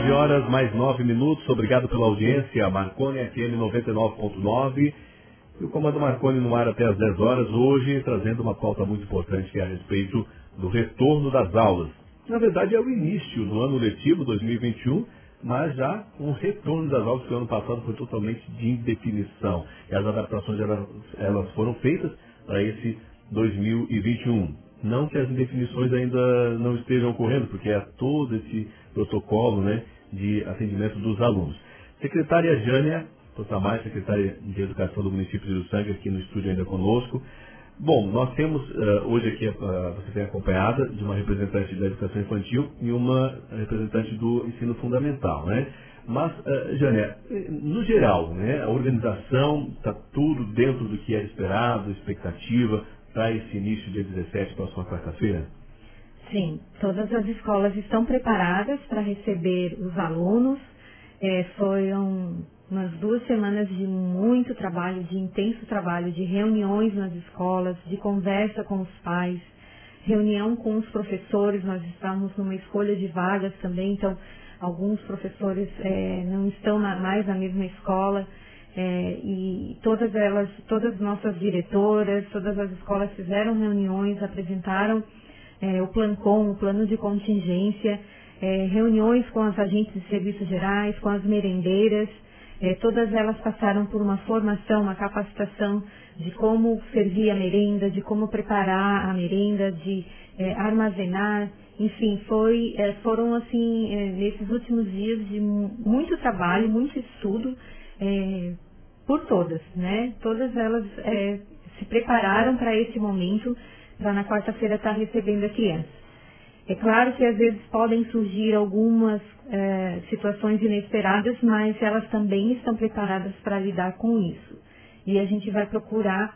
9 horas mais 9 minutos, obrigado pela audiência, Marconi FM 99.9, e o Comando Marconi no ar até às 10 horas, hoje trazendo uma pauta muito importante que é a respeito do retorno das aulas. Na verdade é o início do ano letivo 2021, mas já um retorno das aulas que o ano passado foi totalmente de indefinição. E as adaptações elas foram feitas para esse 2021. Não que as indefinições ainda não estejam ocorrendo, porque é todo esse protocolo, né, de atendimento dos alunos. Secretária Jânia Tossamay, secretária de Educação do município de Uruçanga, aqui no estúdio ainda conosco. Bom, nós temos hoje aqui, você tem acompanhada de uma representante da educação infantil e uma representante do ensino fundamental, né? Mas, Jânia, no geral, né, a organização está tudo dentro do que era esperado, expectativa para esse início dia 17, próxima quarta-feira? Sim, todas as escolas estão preparadas para receber os alunos. Foram umas 2 semanas de muito trabalho, de intenso trabalho, de reuniões nas escolas, de conversa com os pais, reunião com os professores. Nós estamos numa escolha de vagas também, então alguns professores não estão mais na mesma escola, e todas nossas diretoras, todas as escolas fizeram reuniões, apresentaram o Plancom, o plano de contingência, reuniões com as agentes de serviços gerais, com as merendeiras. Todas elas passaram por uma formação, uma capacitação de como servir a merenda, de como preparar a merenda, de armazenar. Enfim, foram assim, nesses últimos dias de muito trabalho, muito estudo por todas, né? Todas elas se prepararam para esse momento, para na quarta-feira estar recebendo a criança. É claro que às vezes podem surgir algumas situações inesperadas, mas elas também estão preparadas para lidar com isso. E a gente vai procurar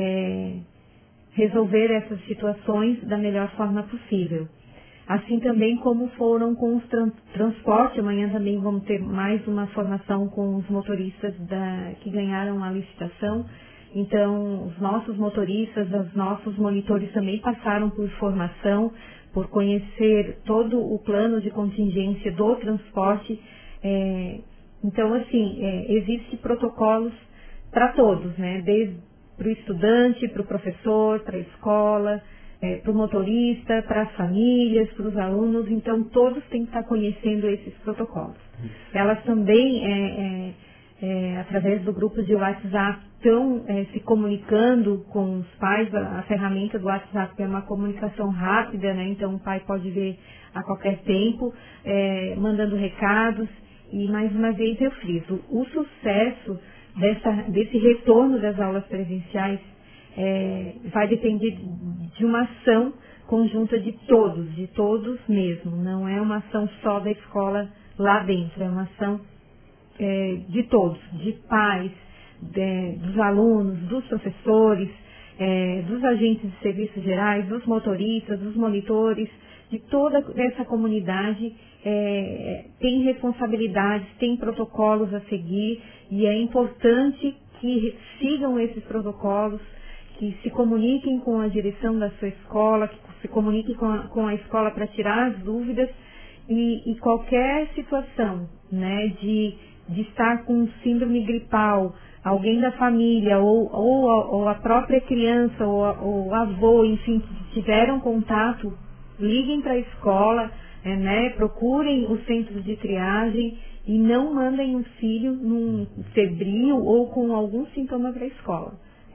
resolver essas situações da melhor forma possível. Assim também como foram com os transportes, amanhã também vamos ter mais uma formação com os motoristas que ganharam a licitação. Então, os nossos motoristas, os nossos monitores também passaram por formação, por conhecer todo o plano de contingência do transporte. Então, assim, existem protocolos para todos, né? Desde para o estudante, para o professor, para a escola, para o motorista, para as famílias, para os alunos. Então, todos têm que estar conhecendo esses protocolos. Elas também, através do grupo de WhatsApp, estão se comunicando com os pais. A ferramenta do WhatsApp é uma comunicação rápida, né? Então o pai pode ver a qualquer tempo, mandando recados. E mais uma vez eu friso, o sucesso desse retorno das aulas presenciais vai depender de uma ação conjunta de todos mesmo. Não é uma ação só da escola lá dentro, é uma ação de todos, de pais, dos alunos, dos professores, dos agentes de serviços gerais, dos motoristas, dos monitores, de toda essa comunidade. Tem responsabilidades, tem protocolos a seguir, e é importante que sigam esses protocolos, que se comuniquem com a direção da sua escola, que se comuniquem com a escola para tirar as dúvidas, e qualquer situação, né, de estar com síndrome gripal, alguém da família, ou a própria criança, ou avô, enfim, que tiveram contato, liguem para a escola, né, procurem os centros de triagem e não mandem um filho num febril ou com algum sintoma para a escola.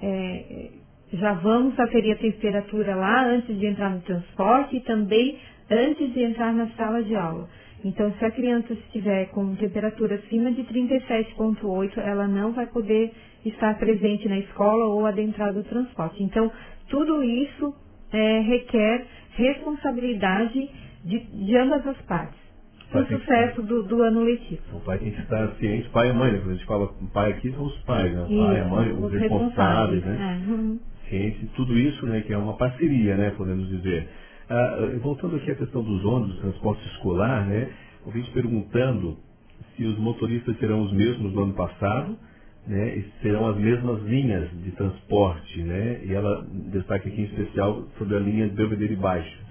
Já vamos aferir a temperatura lá antes de entrar no transporte e também antes de entrar na sala de aula. Então, se a criança estiver com temperatura acima de 37,8, ela não vai poder estar presente na escola ou adentrar do transporte. Então, tudo isso requer responsabilidade de ambas as partes, para o sucesso do ano letivo. O pai tem que estar ciente, pai e mãe, né? Quando a gente fala pai aqui, são os pais, né? O pai, a mãe, os responsáveis, né? Ciente, tudo isso, né, que é uma parceria, né, podemos dizer. Voltando aqui à questão dos ônibus, transporte escolar, né, o vídeo perguntando se os motoristas serão os mesmos do ano passado, né, e serão as mesmas linhas de transporte, né, e ela destaca aqui em especial sobre a linha de Belvedere Baixo.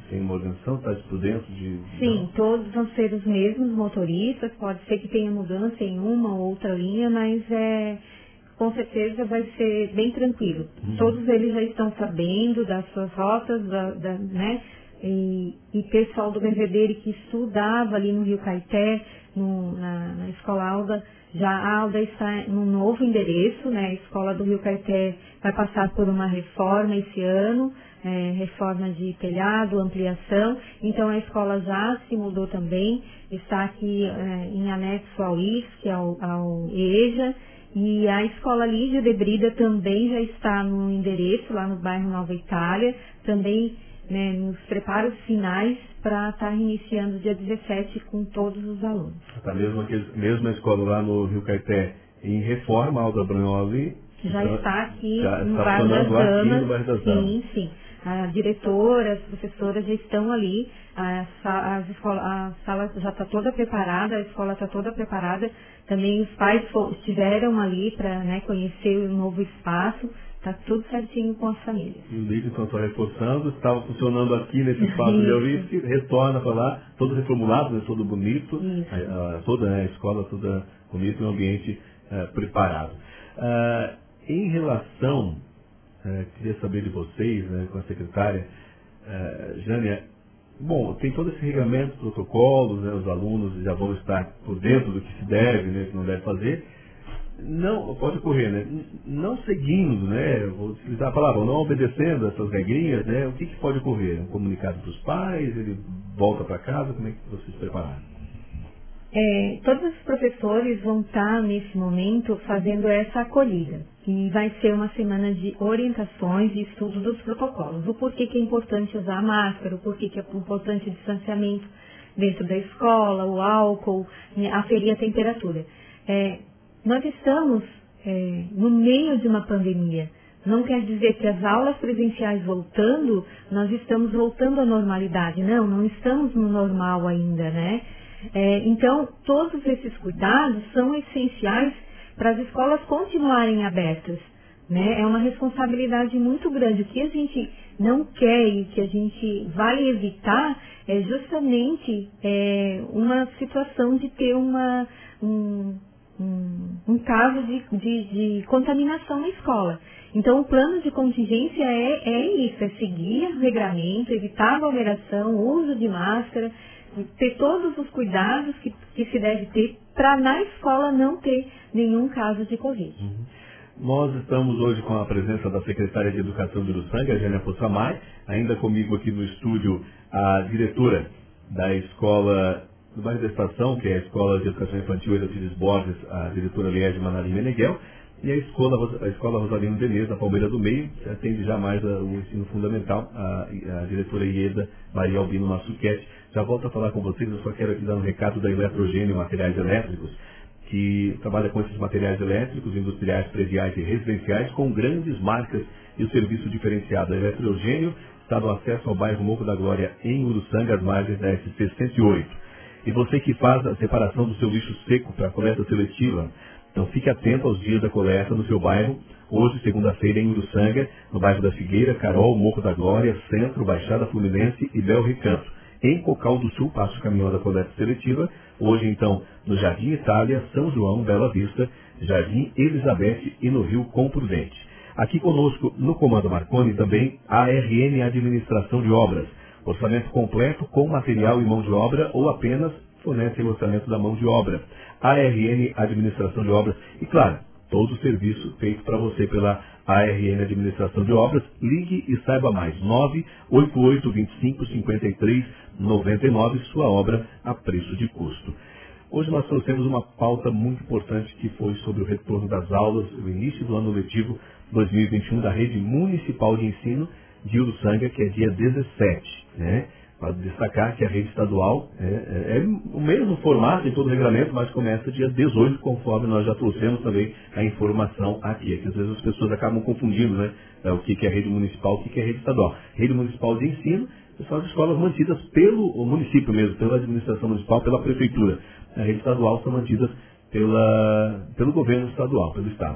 tem uma organização, está por dentro de... Sim, todos vão ser os mesmos motoristas, pode ser que tenha mudança em uma ou outra linha, mas com certeza vai ser bem tranquilo. Todos eles já estão sabendo das suas rotas, né? E pessoal do Belvedere que estudava ali no Rio Caeté, na Escola Alda, a Alda está num novo endereço, né? A Escola do Rio Caeté vai passar por uma reforma esse ano, reforma de telhado, ampliação, então a escola já se mudou também, está aqui em anexo ao IFSC, ao EJA, e a Escola Lígia de Brida também já está no endereço, lá no bairro Nova Itália, também, né, nos preparos finais para estar iniciando dia 17 com todos os alunos. Tá mesmo a escola lá no Rio Caeté em reforma, a Alda Bragnoli já está aqui no está bairro das Damas. Sim. A diretora, as professoras já estão ali, a sala já está toda preparada, a escola está toda preparada. Também os pais estiveram ali para, né, conhecer o novo espaço. Está tudo certinho com as famílias. E o Lídio, então, está reforçando, estava funcionando aqui nesse espaço de Eurice, retorna para lá, todo reformulado, né, todo bonito, toda a escola toda bonita, um ambiente preparado. Em relação, queria saber de vocês, né, com a secretária, Jânia, bom, tem todo esse regulamento, protocolos, né, os alunos já vão estar por dentro do que se deve, né, que não deve fazer. Não, pode ocorrer, né? Não seguindo, né? Vou utilizar a palavra, não obedecendo essas regrinhas, né? O que pode ocorrer? Um comunicado para os pais, ele volta para casa, como é que vocês prepararam? Todos os professores vão estar, nesse momento, fazendo essa acolhida. E vai ser uma semana de orientações e estudo dos protocolos. O porquê que é importante usar a máscara, o porquê que é importante o distanciamento dentro da escola, o álcool, aferir a temperatura. Nós estamos no meio de uma pandemia. Não quer dizer que as aulas presenciais voltando, nós estamos voltando à normalidade. Não estamos no normal ainda, né? Então, todos esses cuidados são essenciais para as escolas continuarem abertas, né? É uma responsabilidade muito grande. O que a gente não quer e que a gente vai evitar é justamente uma situação de ter um caso de contaminação na escola. Então, o plano de contingência é isso, é seguir o regramento, evitar aglomeração, uso de máscara, ter todos os cuidados que se deve ter para na escola não ter nenhum caso de Covid. Nós estamos hoje com a presença da secretária de Educação de Uruçanga, a Jânia Possamay, ainda comigo aqui no estúdio a diretora da escola do bairro da Estação, que é a Escola de Educação Infantil Heraclides Borges, a diretora Liege Manarim Meneghel, e a Escola Rosalino Denez, da Palmeira do Meio, que atende já mais o ensino fundamental, a diretora Ieda Maria Albino Massuquete. Já volto a falar com vocês, eu só quero aqui dar um recado da Eletrogênio Materiais Elétricos, que trabalha com esses materiais elétricos, industriais, prediais e residenciais, com grandes marcas e o serviço diferenciado. A Eletrogênio está no acesso ao bairro Morro da Glória, em Uruçanga, às margens da SC 108. E você que faz a separação do seu lixo seco para a coleta seletiva, então fique atento aos dias da coleta no seu bairro. Hoje, segunda-feira, em Uruçanga, no bairro da Figueira, Carol, Morro da Glória, Centro, Baixada Fluminense e Bel Recanto. Em Cocal do Sul, passa o caminhão da coleta seletiva. Hoje, então, no Jardim Itália, São João, Bela Vista, Jardim Elizabeth e no Rio Comprudente. Aqui conosco, no Comando Marconi, também a ARN Administração de Obras. Orçamento completo com material e mão de obra ou apenas fornece o orçamento da mão de obra. ARN Administração de Obras. E claro, todo o serviço feito para você pela ARN Administração de Obras. Ligue e saiba mais. 988-25-53-99, sua obra a preço de custo. Hoje nós trouxemos uma pauta muito importante que foi sobre o retorno das aulas, o início do ano letivo 2021 da Rede Municipal de Ensino de Uruçanga, que é dia 17, né? Para destacar que a rede estadual é o mesmo formato em todo o regulamento, mas começa dia 18, conforme nós já trouxemos também a informação aqui. Que às vezes as pessoas acabam confundindo, né? O que é rede municipal, o que é rede estadual. Rede municipal de ensino são as escolas mantidas pelo município mesmo, pela administração municipal, pela prefeitura. A rede estadual são mantidas pelo governo estadual, pelo Estado.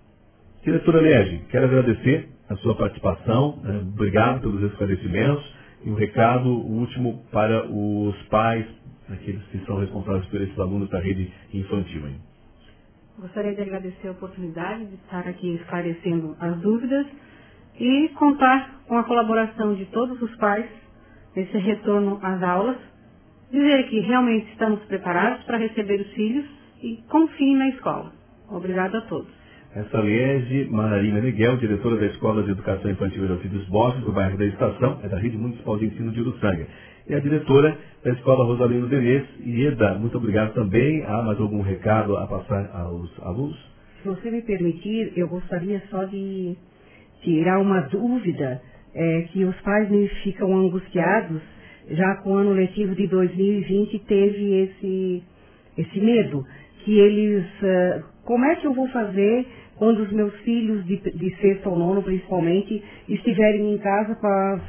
Diretora Liege, quero agradecer a sua participação, obrigado pelos esclarecimentos. E um recado, o último, para os pais, aqueles que são responsáveis por esses alunos da rede infantil. Hein? Gostaria de agradecer a oportunidade de estar aqui esclarecendo as dúvidas e contar com a colaboração de todos os pais nesse retorno às aulas. Dizer que realmente estamos preparados para receber os filhos e confiem na escola. Obrigado a todos. Essa Liege Manarina Miguel, diretora da Escola de Educação Infantil Euclides Borges, do bairro da Estação, é da Rede Municipal de Ensino de Uruçanga. E a diretora da Escola Rosalino Denês. Ieda, muito obrigado também. Há mais algum recado a passar aos alunos? Se você me permitir, eu gostaria só de tirar uma dúvida, que os pais ficam angustiados, já com o ano letivo de 2020 teve esse medo, que eles, como é que eu vou fazer quando os meus filhos de sexto ou nono, principalmente, estiverem em casa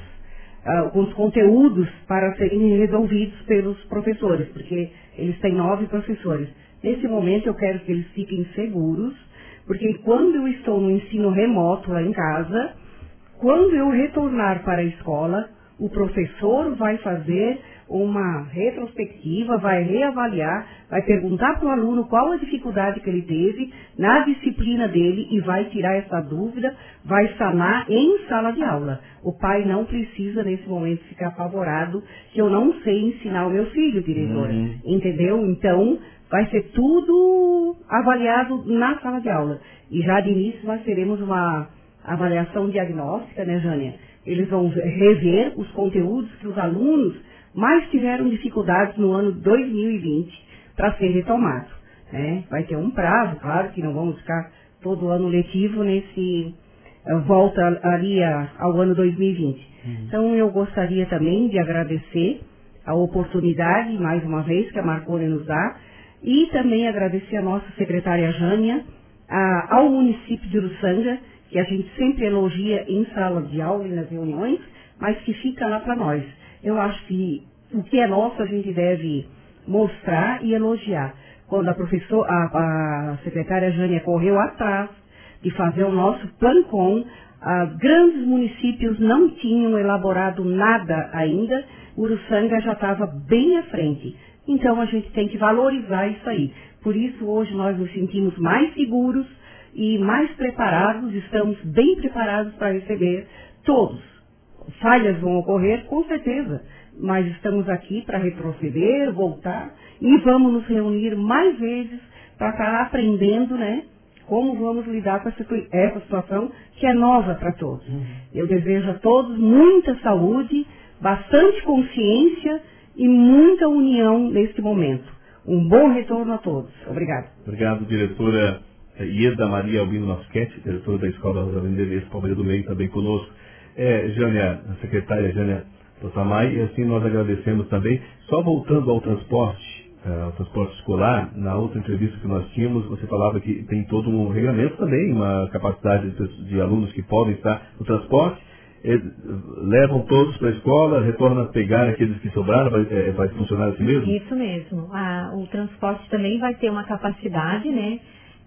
com os conteúdos para serem resolvidos pelos professores, porque eles têm 9 professores. Nesse momento eu quero que eles fiquem seguros, porque quando eu estou no ensino remoto lá em casa, quando eu retornar para a escola, o professor vai fazer uma retrospectiva, vai reavaliar, vai perguntar para o aluno qual a dificuldade que ele teve na disciplina dele e vai tirar essa dúvida, vai sanar em sala de aula. O pai não precisa, nesse momento, ficar apavorado que eu não sei ensinar o meu filho, diretora. Entendeu? Então, vai ser tudo avaliado na sala de aula. E já de início nós teremos uma avaliação diagnóstica, né, Jânia? Eles vão rever os conteúdos que os alunos mais tiveram dificuldades no ano 2020 para ser retomado. Né? Vai ter um prazo, claro que não vamos ficar todo ano letivo nesse volta ali ao ano 2020. Então eu gostaria também de agradecer a oportunidade, mais uma vez, que a Marconi nos dá, e também agradecer a nossa secretária Jânia, ao município de Uruçanga, que a gente sempre elogia em sala de aula e nas reuniões, mas que fica lá para nós. Eu acho que o que é nosso a gente deve mostrar e elogiar. Quando a secretária Jânia correu atrás de fazer o nosso PLANCOM, grandes municípios não tinham elaborado nada ainda, Uruçanga já estava bem à frente. Então a gente tem que valorizar isso aí. Por isso hoje nós nos sentimos mais seguros e mais preparados, estamos bem preparados para receber todos. Falhas vão ocorrer, com certeza, mas estamos aqui para retroceder, voltar e vamos nos reunir mais vezes para estar aprendendo, né, como vamos lidar com essa situação que é nova para todos. Eu desejo a todos muita saúde, bastante consciência e muita união neste momento. Um bom retorno a todos. Obrigado. Obrigado, diretora Ieda Maria Albino Masquete, diretora da Escola Rosalino Denês, Palmeira do Meio, também conosco. Jânia, a secretária Jânia Tossamay, e assim nós agradecemos também. Só voltando ao transporte escolar, na outra entrevista que nós tínhamos, você falava que tem todo um regulamento também, uma capacidade de alunos que podem estar no transporte, levam todos para a escola, retornam a pegar aqueles que sobraram, vai funcionar assim mesmo? Isso mesmo. O transporte também vai ter uma capacidade, né,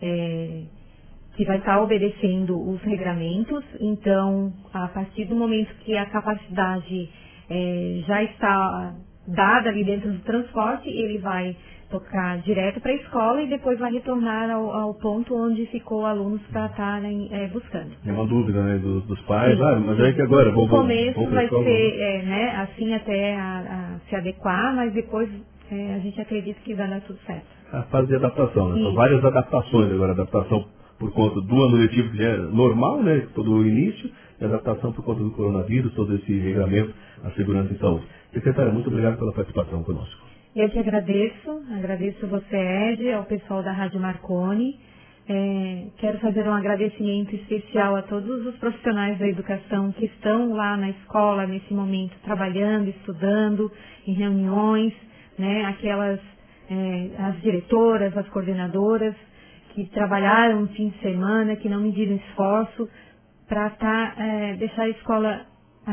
que vai estar obedecendo os regramentos. Então, a partir do momento que a capacidade já está dada ali dentro do transporte, ele vai tocar direto para a escola e depois vai retornar ao ponto onde ficou alunos para estarem buscando. É uma dúvida, né, dos pais, mas é que agora no começo vai ser né, assim até se adequar, mas depois a gente acredita que vai dar tudo certo. A fase de adaptação, né? São várias adaptações agora, adaptação por conta do ano letivo, que já é normal, né, todo o início, e adaptação por conta do coronavírus, todo esse regulamento, a segurança e saúde. Secretária, muito obrigado pela participação conosco. Eu te agradeço você, Ed, ao pessoal da Rádio Marconi. Quero fazer um agradecimento especial a todos os profissionais da educação que estão lá na escola nesse momento, trabalhando, estudando, em reuniões, né, as diretoras, as coordenadoras, que trabalharam no fim de semana, que não mediram esforço para deixar a escola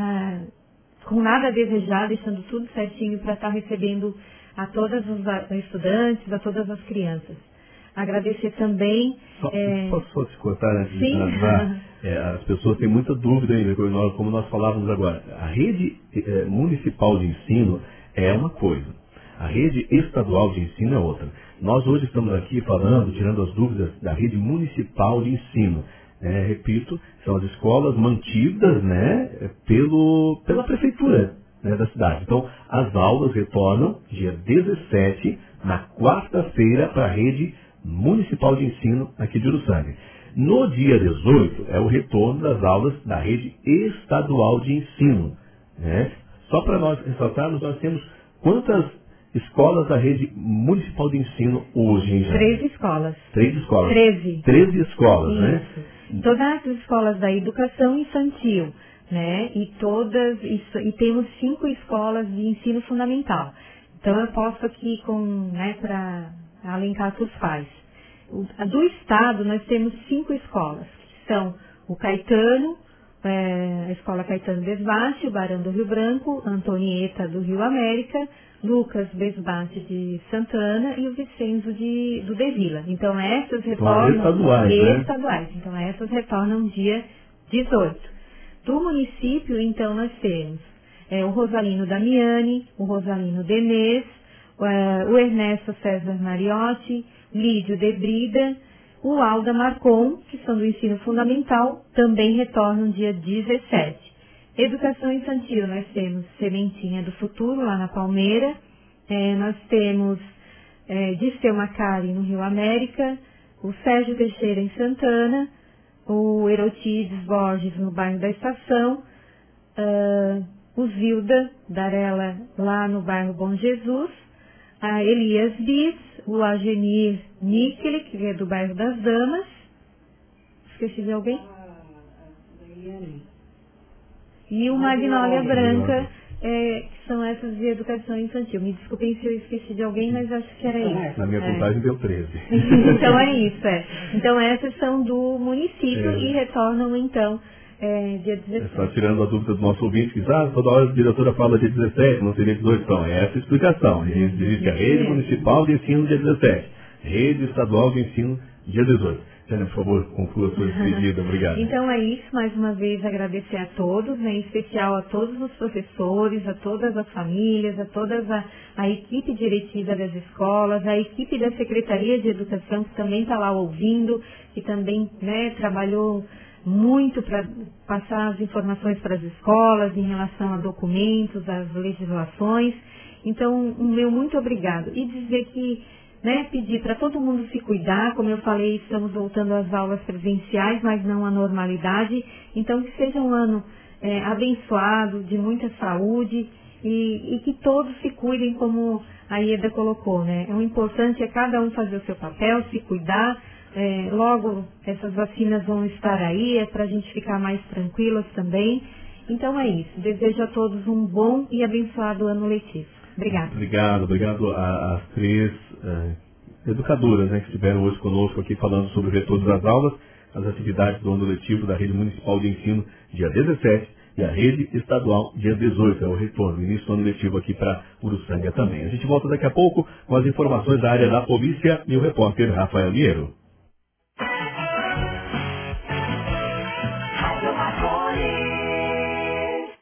com nada a desejar, deixando tudo certinho para estar recebendo a todos os estudantes, a todas as crianças. Agradecer também... Posso te cortar antes de sim. finalizar? As pessoas têm muita dúvida ainda, como nós falávamos agora. A rede municipal de ensino é uma coisa, a rede estadual de ensino é outra. Nós hoje estamos aqui falando, tirando as dúvidas da rede municipal de ensino. Repito, são as escolas mantidas, né, pela prefeitura, né, da cidade. Então, as aulas retornam dia 17, na quarta-feira, para a rede municipal de ensino aqui de Uruçanga. No dia 18 é o retorno das aulas da rede estadual de ensino. Né? Só para nós ressaltarmos, nós temos quantas escolas da rede municipal de ensino hoje em Jandira? 13 escolas. 13 escolas. 13 escolas, isso, né? Todas as escolas da educação infantil, né? E temos 5 escolas de ensino fundamental. Então eu posso aqui para alencar para os pais. Do estado nós temos 5 escolas, que são o Caetano, a Escola Caetano Besbate, o Barão do Rio Branco, Antonieta do Rio América, Lucas Besbate de Santana e o Vicenzo do Devila. Então essas retornam estaduais. Então essas retornam dia 18. Do município, então, nós temos o Rosalino Damiani, o Rosalino Denês, o Ernesto César Mariotti, Lídio de Brida, o Alda Marcon, que são do ensino fundamental, também retornam dia 17. Educação infantil, nós temos Sementinha do Futuro, lá na Palmeira, nós temos Dirceu Macari, no Rio América, o Sérgio Teixeira, em Santana, o Erotides Borges, no bairro da Estação, o Zilda Darella, lá no bairro Bom Jesus, a Elias Bis, o Agenir Nikele, que é do bairro das Damas. Esqueci de alguém? E o Magnólia Branca, que são essas de educação infantil. Me desculpem se eu esqueci de alguém, mas acho que era isso. Na minha contagem deu 13. Então é isso, Então essas são do município e retornam, então, dia 17. Só tirando a dúvida do nosso ouvinte, que toda hora a diretora fala dia 17, não seria 18, então. É essa a explicação. A gente diz que a rede municipal de ensino dia 17, rede estadual de ensino dia 18. Tânia, por favor, conclua a sua despedida. Obrigado. Então é isso, mais uma vez agradecer a todos, em especial a todos os professores, a todas as famílias, a toda a equipe diretiva das escolas, a equipe da Secretaria de Educação, que também está lá ouvindo, que também trabalhou muito para passar as informações para as escolas em relação a documentos, às legislações. Então, o meu muito obrigado. E dizer que, pedir para todo mundo se cuidar, como eu falei, estamos voltando às aulas presenciais, mas não à normalidade. Então, que seja um ano abençoado, de muita saúde e que todos se cuidem, como a Ieda colocou, O importante é cada um fazer o seu papel, se cuidar. Logo essas vacinas vão estar aí, para a gente ficar mais tranquilas também. Então é isso. Desejo a todos um bom e abençoado ano letivo. Obrigada. Obrigado às 3 educadoras, que estiveram hoje conosco aqui falando sobre o retorno das aulas, as atividades do ano letivo da Rede Municipal de Ensino, dia 17, e a Rede Estadual, dia 18, é o retorno, início do ano letivo aqui para Uruçanga também. A gente volta daqui a pouco com as informações da área da polícia e o repórter Rafael Liero.